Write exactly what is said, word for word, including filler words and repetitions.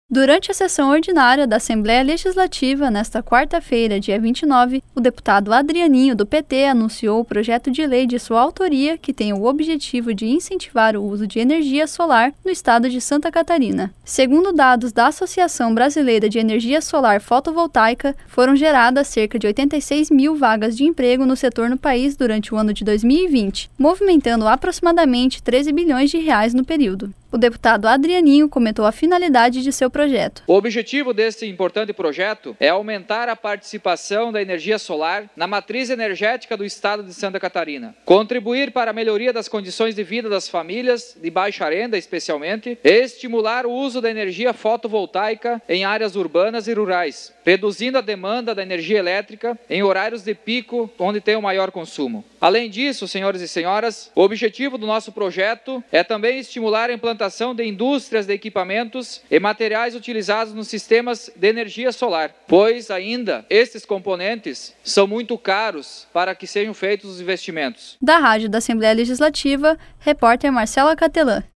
Durante a sessão ordinária da Assembleia Legislativa, nesta quarta-feira, dia vinte e nove, o deputado Adrianinho, do P T, anunciou o projeto de lei de sua autoria que tem o objetivo de incentivar o uso de energia solar no estado de Santa Catarina. Segundo dados da Associação Brasileira de Energia Solar Fotovoltaica, foram geradas cerca de oitenta e seis mil vagas de emprego no setor no país durante o ano de dois mil e vinte, movimentando aproximadamente treze bilhões de reais no período. O deputado Adrianinho comentou a finalidade de seu projeto. O objetivo deste importante projeto é aumentar a participação da energia solar na matriz energética do estado de Santa Catarina, contribuir para a melhoria das condições de vida das famílias de baixa renda, especialmente, e estimular o uso da energia fotovoltaica em áreas urbanas e rurais, reduzindo a demanda da energia elétrica em horários de pico, onde tem o maior consumo. Além disso, senhores e senhoras, o objetivo do nosso projeto é também estimular a implantação de indústrias de equipamentos e materiais utilizados nos sistemas de energia solar, pois ainda estes componentes são muito caros para que sejam feitos os investimentos. Da Rádio da Assembleia Legislativa, repórter Marcela Catelã.